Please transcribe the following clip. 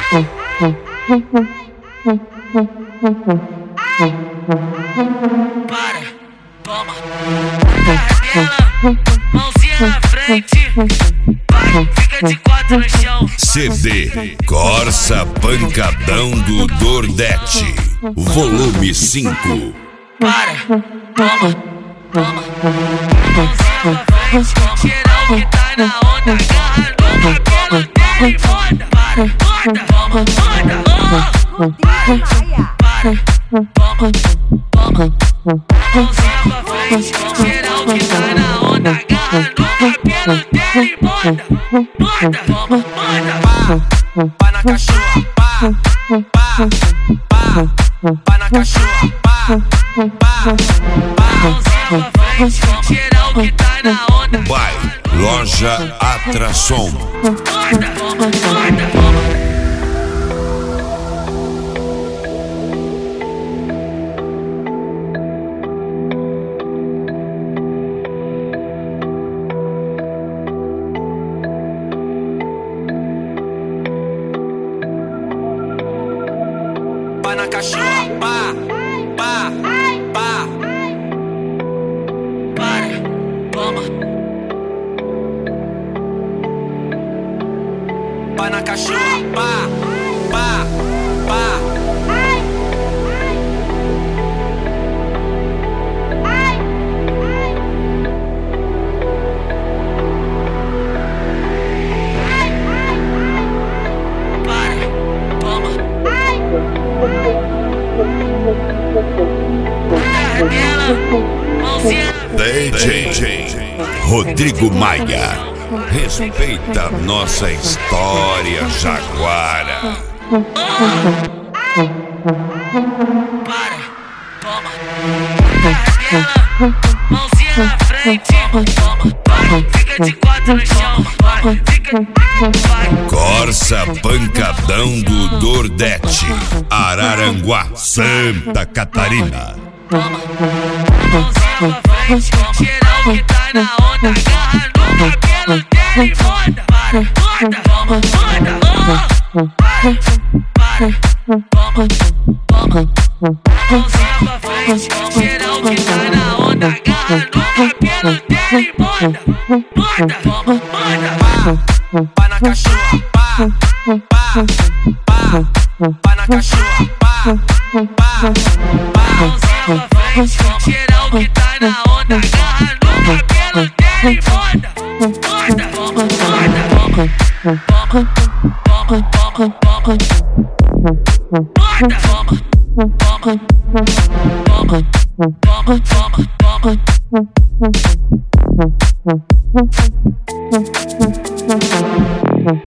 Para, toma, ela, mãozinha na frente, vai, fica de quatro no chão. CD Corsa Pancadão do Dordete, volume 5. Para, toma, toma, mãozinha na frente, geral que tá na onda, agarra no cabelo dele, foda. Para, foda, toma, foda, para, toma, toma, mãozinha pra frente, geral que tá na onda, agarra no cabelo dele, foda, foda, toma, foda. Pá na cachorra, pá, pá, pá, pá na cachorra, pá, pá, pá. Mãozinha pra frente, geral que tá na onda, Vai, Loja Atração. foda, toma, foda, toma. Pá na cachorra, pá, pá, pá. Para, toma, Pá na cachorra, pá, pá, pá. para, toma. Dela, mãozinha na DJ Rodrigo Maia, respeita nossa história jaguara. para, toma. Dela, mãozinha na frente, toma, vai, fica de quatro no chão, vai, fica, vai. Corsa Pancadão do Dordete, Araranguá, Santa Catarina. Toma, mãozinha pra frente, geral que tá na onda, agarra no cabelo dele, foda. Para, foda, toma, foda, para, toma, toma, mãozinha pra frente, geral que tá na onda, agarra no cabelo dele, foda, foda, toma, foda. Pá na cachorra, pá, pá, pá. Pá na cachorra, pá, pá, pá. Mãozinha pra frente, geral que tá na onda, agarra no cabelo dele, foda, foda, toma, foda, toma, toma, toma, toma, toma, foda, toma, toma, toma, toma, toma, toma.